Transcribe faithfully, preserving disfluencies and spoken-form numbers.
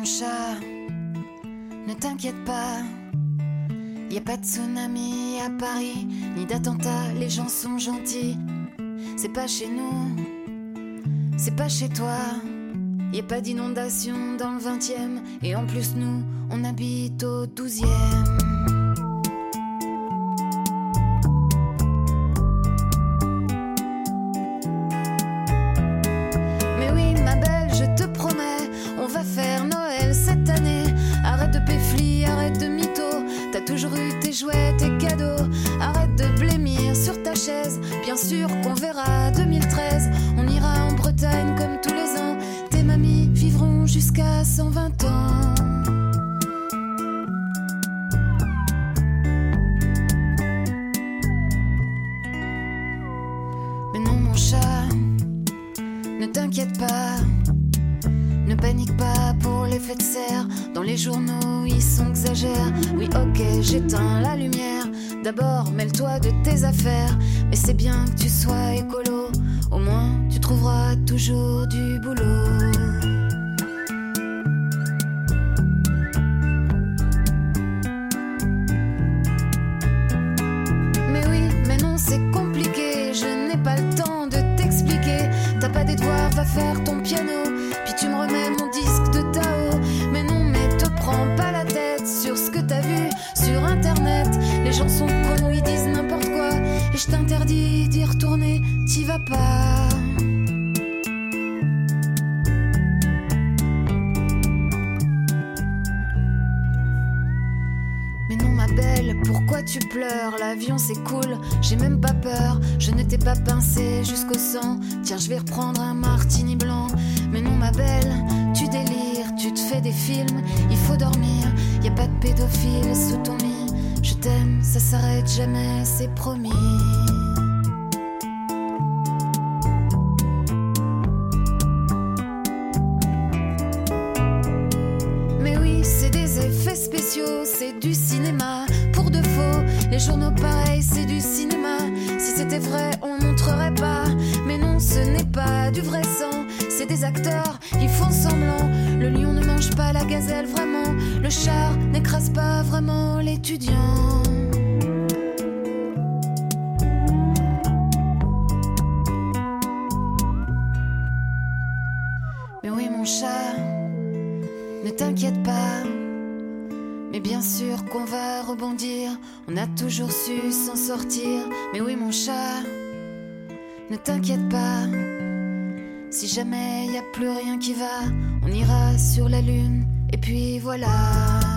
chat, ne t'inquiète pas. Y a pas de tsunami à Paris, ni d'attentat, les gens sont gentils. C'est pas chez nous, c'est pas chez toi. Y a pas d'inondation dans le vingtième, et en plus nous, on habite au douzième. Mais oui ma belle, je te promets, on va faire Noël cette année. Arrête de péfli, arrête de mytho. T'as toujours eu tes jouets, tes cadeaux. Arrête de blêmir sur ta chaise. Bien sûr qu'on verra deux mille treize. On ira en Bretagne comme tous les ans. Tes mamies vivront jusqu'à cent vingt ans. Mais non mon chat, ne t'inquiète pas. Ne panique pas pour l'effet de serre. Dans les journaux, ils sont exagèrent. Oui, ok, j'éteins la lumière. D'abord, mêle-toi de tes affaires. Mais c'est bien que tu sois écolo. Au moins, tu trouveras toujours du boulot. Mais oui, mais non, c'est compliqué. Je n'ai pas le temps de t'expliquer. T'as pas des devoirs, va faire ton piano. Puis tu me remets mon disque de Tao. Mais non, mais te prends pas la tête sur ce que t'as vu sur internet. Les gens sont cons, ils disent n'importe quoi. Et je t'interdis d'y retourner, t'y vas pas. Mais non ma belle, pourquoi tu pleures? L'avion c'est cool, j'ai même pas peur. Je ne t'ai pas pincé jusqu'au sang. Tiens, je vais reprendre un martini blanc. Mais non ma belle, tu délires, tu te fais des films. Il faut dormir, y a pas de pédophile sous ton lit. Je t'aime, ça s'arrête jamais, c'est promis. Mais oui, c'est des effets spéciaux, c'est du cinéma pour de faux. Les journaux pareil, c'est du cinéma. Si c'était vrai, on montrerait pas. Mais non, ce n'est pas du vrai sang. C'est des acteurs, ils font semblant. Le lion ne mange pas la gazelle vraiment. Le char n'écrase pas vraiment l'étudiant. Mais oui mon chat, ne t'inquiète pas. Mais bien sûr qu'on va rebondir. On a toujours su s'en sortir. Mais oui mon chat, ne t'inquiète pas. Si jamais y a plus rien qui va, on ira sur la lune et puis voilà.